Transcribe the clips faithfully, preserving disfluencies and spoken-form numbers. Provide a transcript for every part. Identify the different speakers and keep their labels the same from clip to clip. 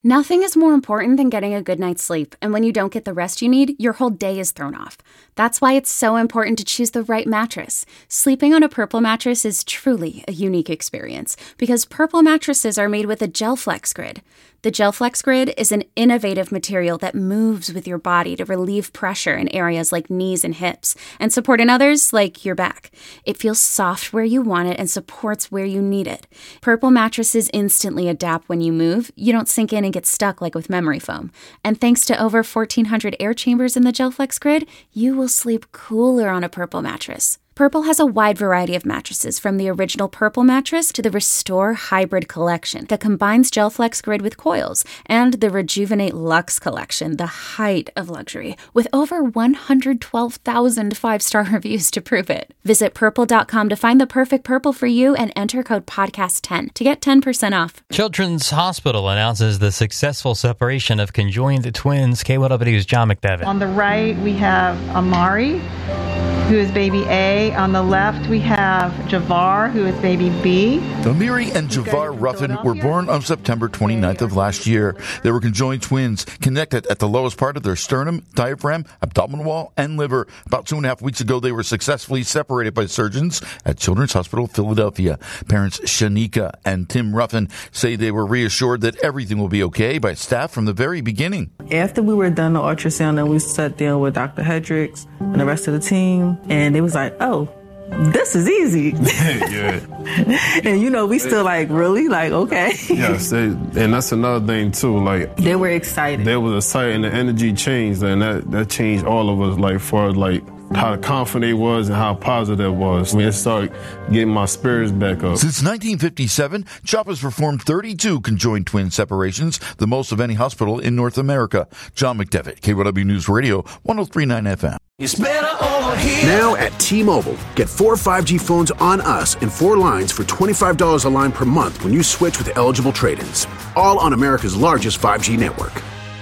Speaker 1: Nothing is more important than getting a good night's sleep, and when you don't get the rest you need, your whole day is thrown off. That's why it's so important to choose the right mattress. Sleeping on a Purple mattress is truly a unique experience, because Purple mattresses are made with a GelFlex Grid. The GelFlex Grid is an innovative material that moves with your body to relieve pressure in areas like knees and hips, and support in others like your back. It feels soft where you want it and supports where you need it. Purple mattresses instantly adapt when you move. You don't sink in and get stuck like with memory foam. And thanks to over fourteen hundred air chambers in the GelFlex Grid, you will sleep cooler on a Purple mattress. Purple has a wide variety of mattresses, from the original Purple mattress to the Restore Hybrid collection that combines GelFlex Grid with coils, and the Rejuvenate Luxe collection, the height of luxury, with over one hundred twelve thousand five-star reviews to prove it. Visit purple dot com to find the perfect Purple for you and enter code podcast ten to get ten percent off.
Speaker 2: Children's Hospital announces the successful separation of conjoined twins. K one W News' John McDevitt.
Speaker 3: On the right, we have Amari, who is baby A. On the left, we have Javar, who is baby B.
Speaker 4: Amiri and Javar Ruffin were born on September twenty-ninth of last year. They were conjoined twins, connected at the lowest part of their sternum, diaphragm, abdominal wall, and liver. About two and a half weeks ago, they were successfully separated by surgeons at Children's Hospital Philadelphia. Parents Shanika and Tim Ruffin say they were reassured that everything will be okay by staff from the very beginning.
Speaker 5: After we were done the ultrasound, and we sat down with Doctor Hendricks and the rest of the team, and it was like, oh, this is easy.
Speaker 6: Yeah.
Speaker 5: And, you know, we still like, really? Like, okay.
Speaker 6: Yes, they, and that's another thing, too. Like,
Speaker 5: they were excited.
Speaker 6: They was excited, and the energy changed, and that, that changed all of us, like, for, like, how confident it was and how positive it was. I mean, it started getting my spirits back up.
Speaker 4: Since nineteen fifty-seven, CHOP has performed thirty-two conjoined twin separations, the most of any hospital in North America. John McDevitt, K one W News Radio, one oh three point nine F M.
Speaker 7: It's better over here. Now at T-Mobile, get four five G phones on us and four lines for twenty-five dollars a line per month when you switch with eligible trade-ins. All on America's largest five G network.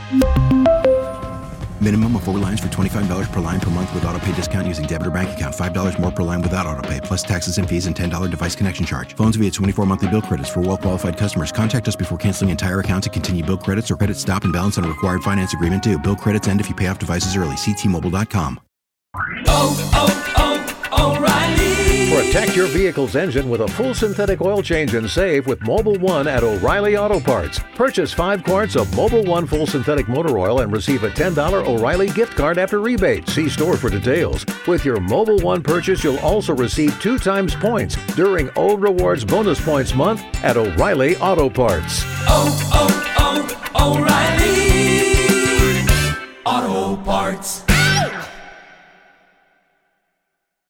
Speaker 8: Minimum of four lines for twenty-five dollars per line per month with autopay discount using debit or bank account. five dollars more per line without autopay, plus taxes and fees and ten dollars device connection charge. Phones via twenty-four monthly bill credits for well-qualified customers. Contact us before canceling entire account to continue bill credits or credit stop and balance on required finance agreement due. Bill credits end if you pay off devices early. See T Mobile dot com.
Speaker 9: Oh, oh, oh, O'Reilly. Protect your vehicle's engine with a full synthetic oil change and save with Mobil one at O'Reilly Auto Parts. Purchase five quarts of Mobil one full synthetic motor oil and receive a ten dollars O'Reilly gift card after rebate. See store for details. With your Mobil one purchase, you'll also receive two times points during O Rewards Bonus Points Month at O'Reilly Auto Parts.
Speaker 10: Oh, oh, oh, O'Reilly Auto Parts.